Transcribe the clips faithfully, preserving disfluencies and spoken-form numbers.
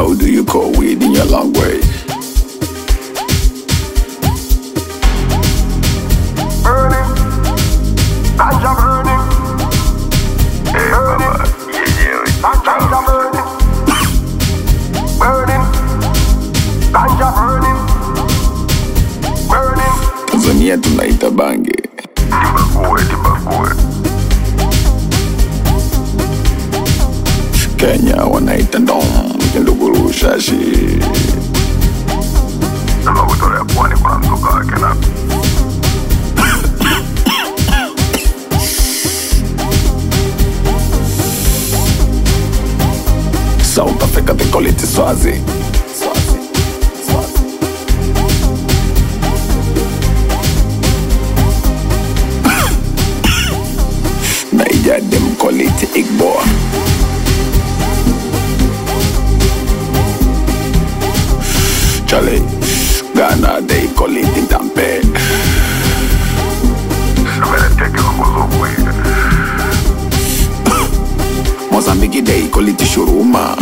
How do you call weed in your language? Burning, ganja burning, burning, ganja burning, burning, ganja burning, burning. Tanzania tunaita bange. Tibakuwe, tibakuwe. Kenya wanaita ndom, kinduguru shashi. Sama kutolea pwani kuna mzuka wake na South Africa they call it Swazi. Swazi, Swazi. Niger them call it Igbo. Charlie, Ghana they call it Intampe. Semeneteke mkuzukwe. Mozambique they call it Shuruma.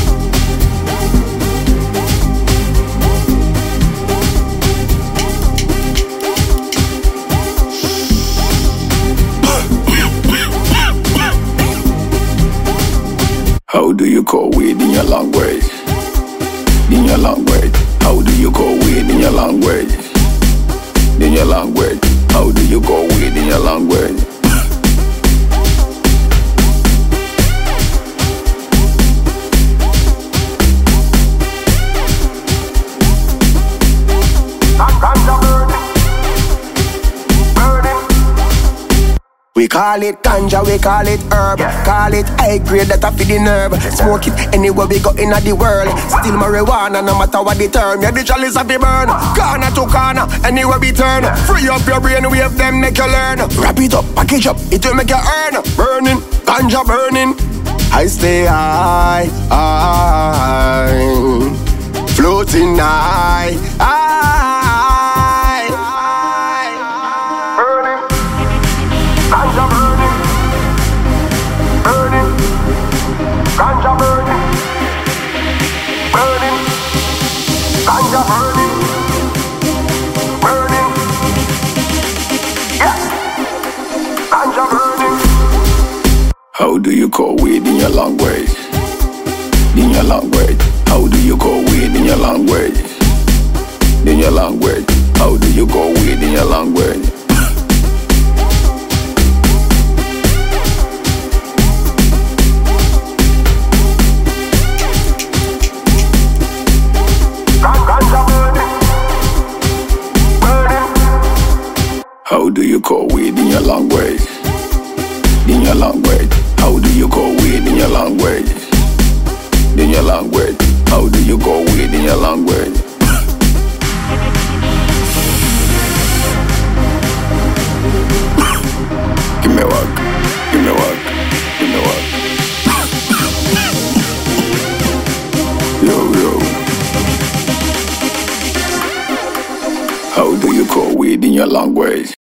How do you call weed in your language? In your language. How do you call weed in your language? In your language. How do you call weed in your language? Ganja burning, burning. We call it ganja, we call it herb. Yeah. Call it high grade that a feed the nerve. Smoke it anywhere we go in the world. Still marijuana, no matter what the term. Yeah, the chalice of the burn. Corner to corner, anywhere we turn. Free up your brain, wave them, make you learn. Wrap it up, package up, it will make you earn. Burning, ganja burning. I stay high, high. Floating high, high. Burning, ganja burning, burning, ganja burning, burning, ganja burning, burning, yeah, ganja burning. How do you call weed in your language? In your language. How do you call weed in your language? In your language. How do you call weed in your language? Ganja burning, burning. How do you call weed in your language? In your language. How do you call weed in your language? In your language. How do you call weed in your language? Give me work. Give me work. Give me work. Yo, yo. How do you call weed in your language?